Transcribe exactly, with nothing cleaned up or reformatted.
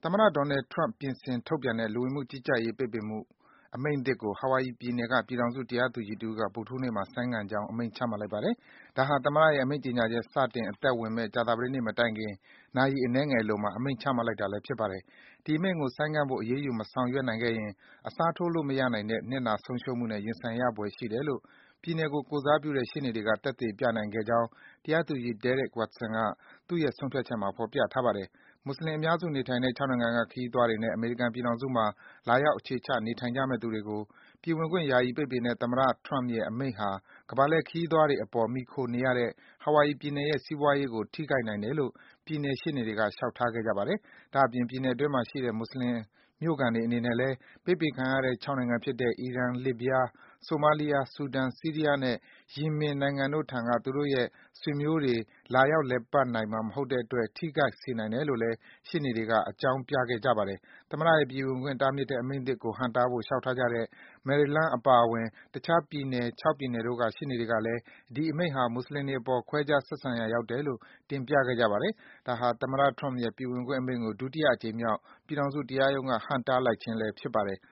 သမ္မတ Donald Trump ပြင်ဆင်ထုတ်ပြန်တဲ့ လူဝင်မှုကြီးကြပ်ရေး ပိတ်ပင်မှု အမိန့်သစ်ကို Hawaii ပြည်နယ်က ပြည်ထောင်စု တရားသူကြီးတဦးက ဗုဒ္ဓဟူးနေ့မှာ ဆိုင်းငံ့ကြောင်း အမိန့်ချမှတ်လိုက်ပါတယ်။ ဒါဟာ သမ္မတရဲ့ အမိန့်ကြေညာချက် စတင် အသက်ဝင်မယ့် ကြာသပတေးနေ့ မတိုင်ခင် နာရီအနည်းငယ်အလိုမှာ အမိန့်ချမှတ်လိုက်တာလည်း ဖြစ်ပါတယ်။ ဒီအမိန့်ကို ဆိုင်းငံ့ဖို့ အရေးယူ မဆောင်ရွက်နိုင်ခဲ့ရင် အစားထိုးလို့ မရနိုင်တဲ့ နစ်နာဆုံးရှုံးမှုနဲ့ ရင်ဆိုင်ရဖွယ်ရှိတယ်လို့ ပြည်နယ်ကို ကိုယ်စားပြုတဲ့ ရှေ့နေတွေက သက်သေပြနိုင်ခဲ့ကြောင်း တရားသူကြီး Derek Watson က သူ့ရဲ့ ဆုံးဖြတ်ချက်မှာ ဖော်ပြထားပါတယ်။ မွတ်ဆလင်အများစုနေထိုင်တဲ့ ၆ နိုင်ငံက ခရီးသွားတွေနဲ့ အမေရိကန်ပြည်ထောင်စုမှာ လာရောက် အခြေချ နေထိုင်ကြမယ့်သူတွေကို ပြည်ဝင်ခွင့် ယာယီပိတ်ပင်တဲ့ သမ္မတ Trump ရဲ့ အမိန့်ဟာ ကမ္ဘာလှည့်ခရီးသွားတွေအပေါ် မှီခိုနေရတဲ့ Hawaii ပြည်နယ်ရဲ့ စီးပွားရေးကို ထိခိုက်နိုင်တယ်လို့ ပြည်နယ်ရှေ့နေတွေက လျှောက်ထားခဲ့ကြပါတယ်။ ဒါ့အပြင် ပြည်နယ်အတွင်းမှာရှိတဲ့ မွတ်ဆလင်မြို့ခံတွေအနေနဲ့လည်း ပိတ်ပင်ခံရတဲ့ ၆ နိုင်ငံဖြစ်တဲ့ အီရန်၊ လစ်ဗျား၊ ဆိုမားလီးယား၊ ဆူဒန်၊ ဆီးရီးယားနဲ့ ယီမင်နိုင်ငံတို့ထံက သူတို့ရဲ့ ဆွေမျိုးတွေ လာရောက် လည်ပတ်နိုင်မှာ မဟုတ်တဲ့အတွက် ထိခိုက်စေနိုင်တယ်လို့လည်း ရှေ့နေတွေက အကြောင်းပြခဲ့ကြပါတယ်။ သမ္မတရဲ့ ပြည်ဝင်ခွင့် တားမြစ်တဲ့ အမိန့်သစ်ကို ဟန့်တားဖို့ လျှောက်ထားကြတဲ့ Maryland အပါအဝင် တခြား ပြည်နယ် ၆ ပြည်နယ်တို့က ရှေ့နေတွေကလည်း ဒီအမိန့်ဟာ မွတ်ဆလင်တွေအပေါ် ခွဲခြား ဆက်ဆံရာ ရောက်တယ်လို့ တင်ပြခဲ့ကြပါတယ်။ ဒါဟာ သမ္မတ Trump ရဲ့ ပြည်ဝင်ခွင့်အမိန့်ကို ဒုတိယအကြိမ်မြောက် ပြည်ထောင်စု တရားရုံးက ဟန့်တားလိုက်ခြင်းလည်း ဖြစ်ပါတယ်။